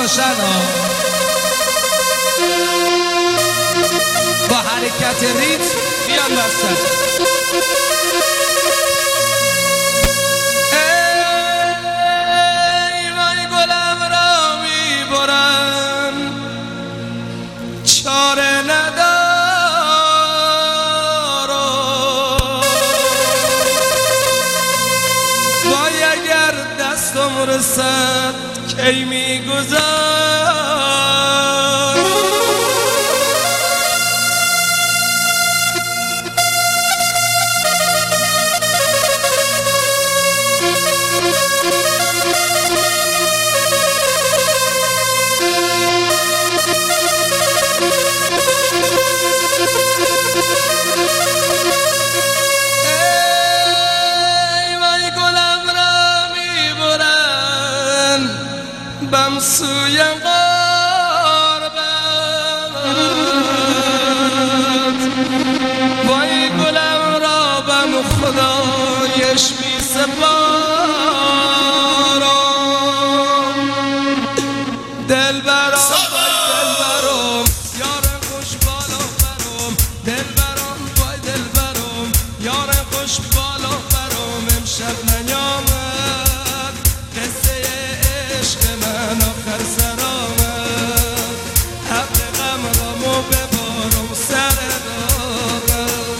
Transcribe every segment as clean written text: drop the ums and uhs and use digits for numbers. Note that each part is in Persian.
باشن ها. با حرکت ریت بیان وسط. ای وای گلم را میبرن چاره ندارم، وای اگر دستم رسد کی میگذار. بم سوی غربت وای گلم را بم خدایش می سپارم. دلبرم یار خوش بالا برم، دلبرم وای دلبرم یار خوش بالا برم. امشب نیامد قصه عشق من آخر سر آمد، حق غم رامو ببارم سر داغم.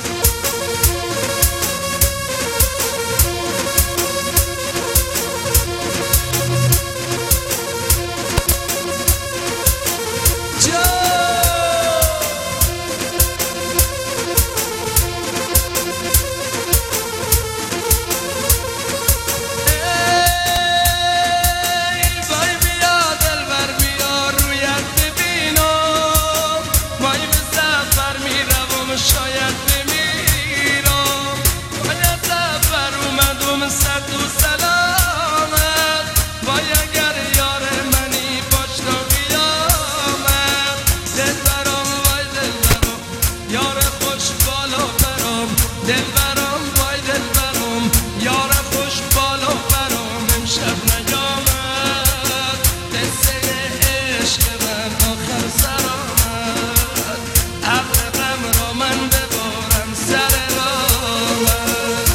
شاید بمیرم وای از سفر اومدم صد و سلامت، وای اگر یار منی باش تا قیامت. دلبرم وای دلبرم یار خوش بالا برم، دلبرم وای دلبرم یار خوش بالا برم. امشب نیامد قصه عشق من آخر سر آمد، عقل غم را من ببارم سر راهت.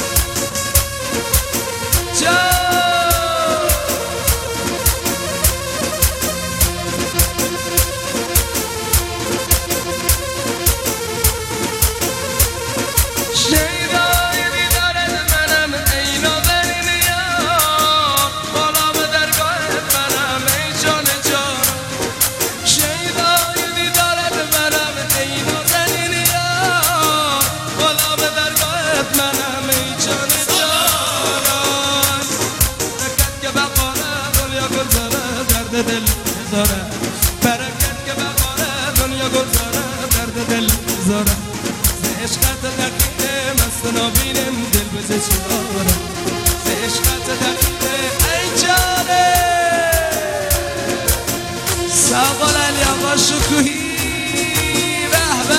شیدای دیدارت منم ای نازنین یار، بالا به درگاهت منم ای جان جانم. شیدای دیدارت منم ای نازنین یار، بالا به درگاهت منم ای جان جانم. برکت که بقاره دنیا گلزاره درد دل بذاره، برکت که بقاره دنیا گلزاره درد دل بذاره. عشقت دقیقه مست نابینم دل بزه چراره، عشقت دقیقه ای جانه ساقل علی آقا شکوهی به به.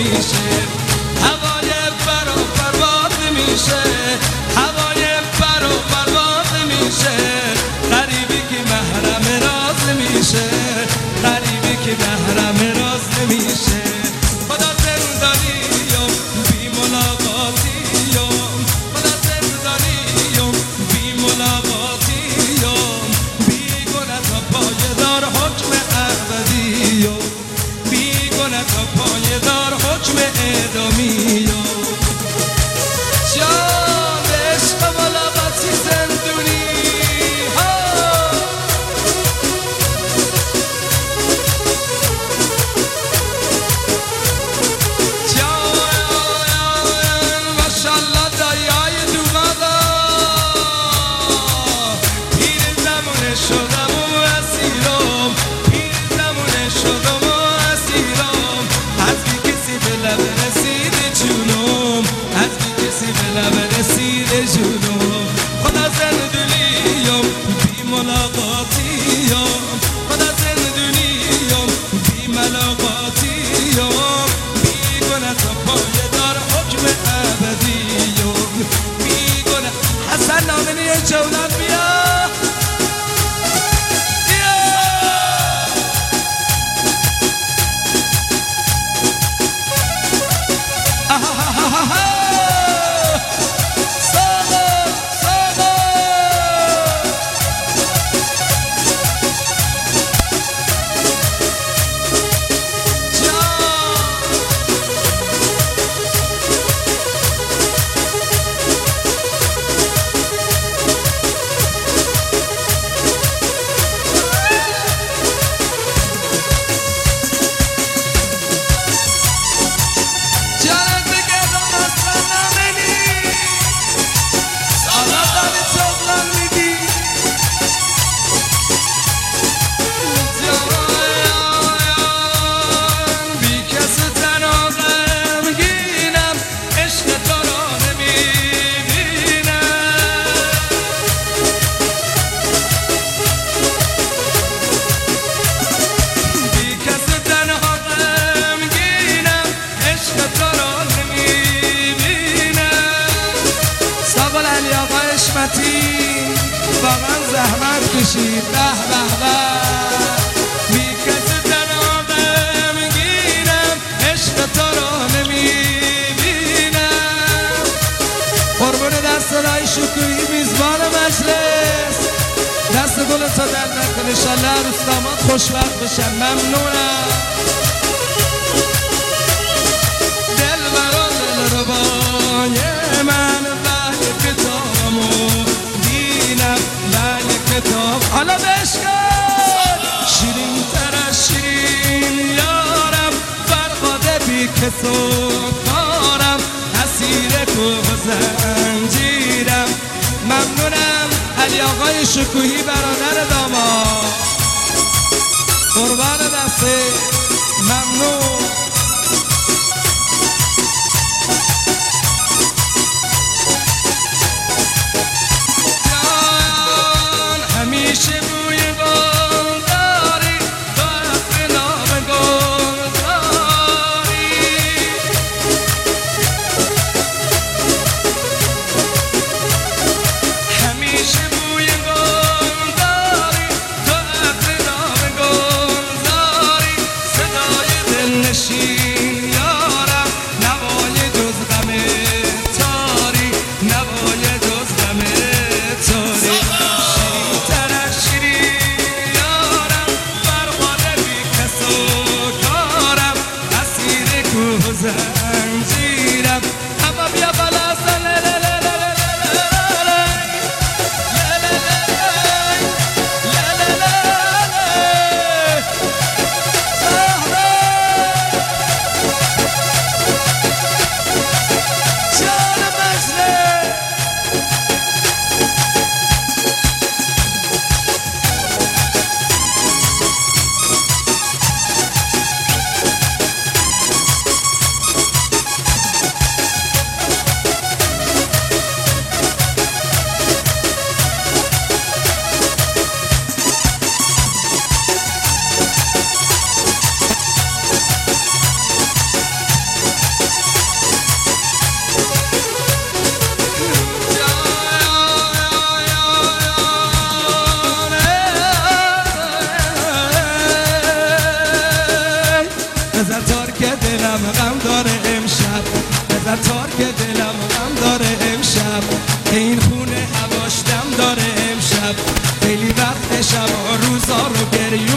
نمیشه هوای برا پرواز نمیشه هوای برا پرواز نمیشه غریبی که محرم راز نمیشه غریبی که محرم راز نمیشه خدا زندانیم بی ملاقاتیم خدا زندانیم بی ملاقاتیم بی گناه تا پایدار حکم ابدیم بی گناه تا پایدار حکم اعدامیم جان عشق ملاقاتی زندونی خدا زندونیم بی ملاقاتیم خدا زندونیم بی ملاقاتیم بی گناه تا پایدار حکم ابدیم بی گناه حسن نامنی جولان بیا واقعا زحمت کشید به به به بی کسی تنها میگیرم عشق تو رو نمیبینم قربون دست رای شکویی میزبان مجلس دست گل تو در نکن انشالله عروس داماد خوشبخت بشن ممنونم دل برا دل ربای من وحی کتابمو کتاب حالا بشکن شیرین تر از شیرین یارم فرقاده بی کس و کارم اسیر کوه زنجیرم ممنونم علی آقای شکوهی برادر داماد قربان دسته ممنون همیشه بوی گل داری تو حق نام گل داری همیشه بوی گل داری تو حق نام گل داری صدای دل نشین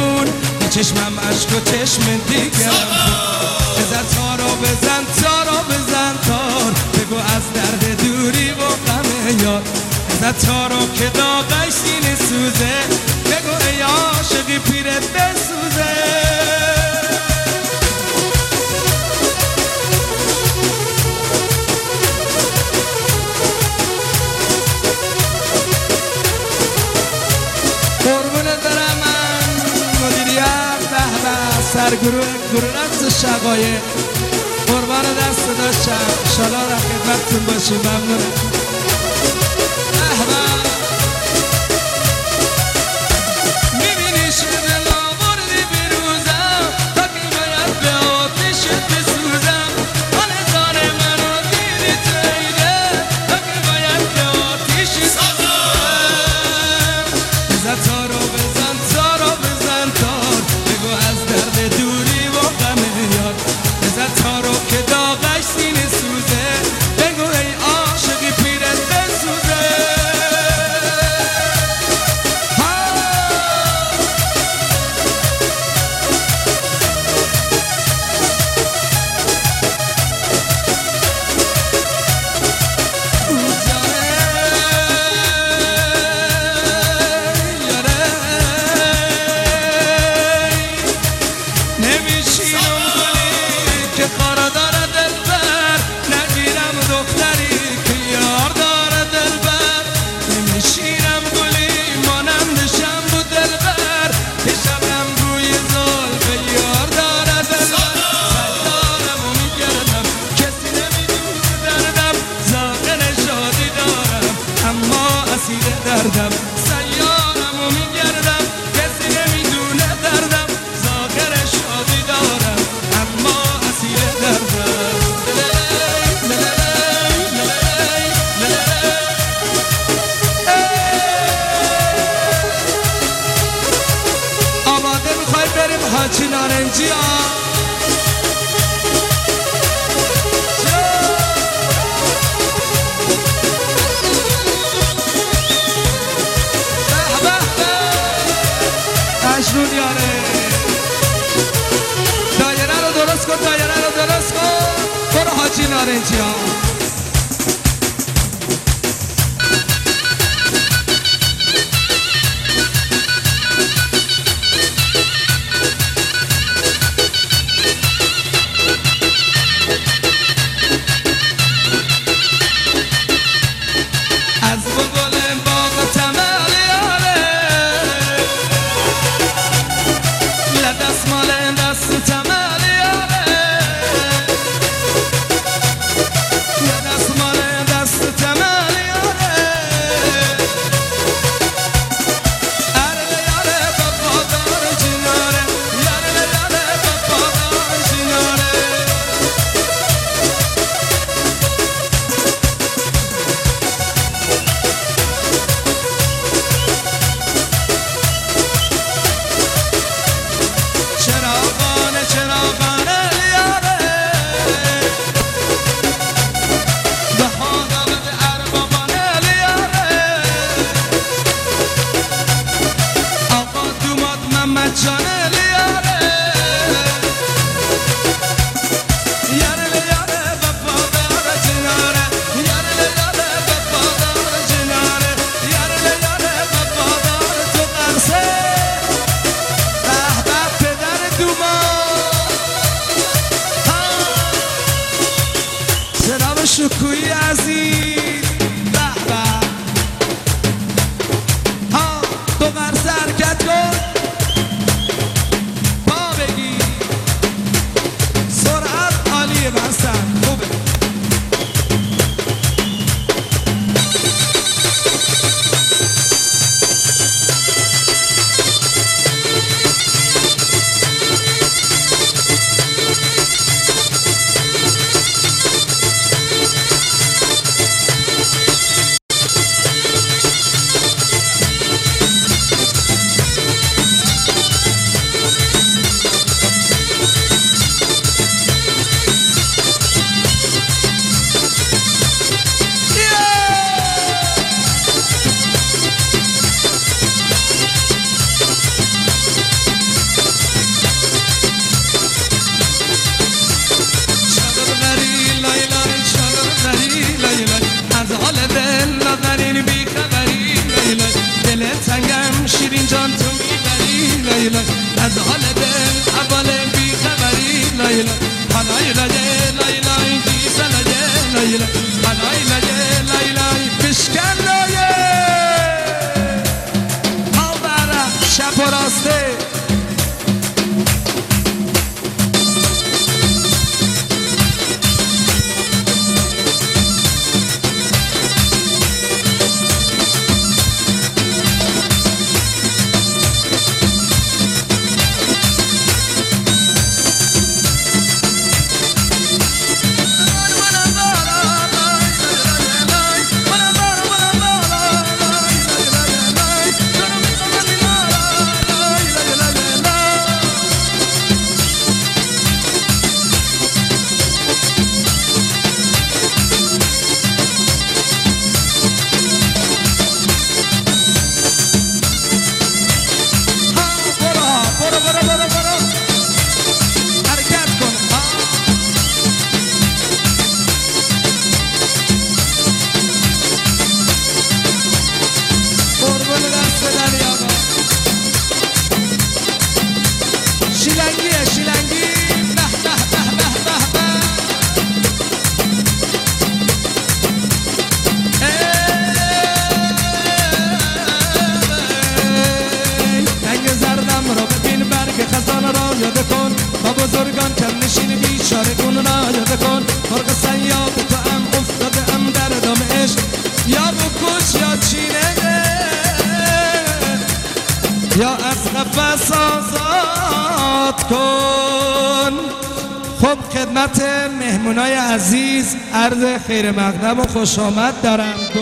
بیرون به چشمم عشق و چشم دیگرم بزن تارو بزن تارو بزن تار بگو از درد دوری و غم یار بزن تارو که داغش سینه سوزه بگو ای عاشقی پیرت بسوزه سرگروه رقص شقایق قربان دست داشتم انشالله در خدمتتون باشیم ممنونم میبینی شده آوردی بیروزم تا که باید به آتشت بسوزم آن منو دیدی تیده تا که باید به آتشت بسوزم بزن تارو بزن تارو بزن تار بگو از درد دوری و غم یار بزن تارو که داغش سینه سوزه بگو ای عاشقی پیرت بسوزه دردم سیارمو میگردم کسی نمیدونه دردم ظاهر شادی دارم اما اسیر دردم آماده میخوای بریم حاجی نارنجی ها مجنون یاره دایره رو درست کن دایره رو درست کن برو حاجی نارنجی ها شکوی عزیز به به ها تو قرص حرکت کن لیلا از حال دل اول بی خبری لیلا حنای لیلا لیلا دیسا لیلا حنای لیلا لیلا بشکن لیلا ها برا شب و راسته بزرگان کم نشین بیچاره کن را یاد کن مرغ صیاد تو هم افتاده هم در دام عشق یا بکش یا چینه یا از قفس آزاد کن. خب خدمت مهمونای عزیز عرض خیر مقدم و خوش آمد دارم.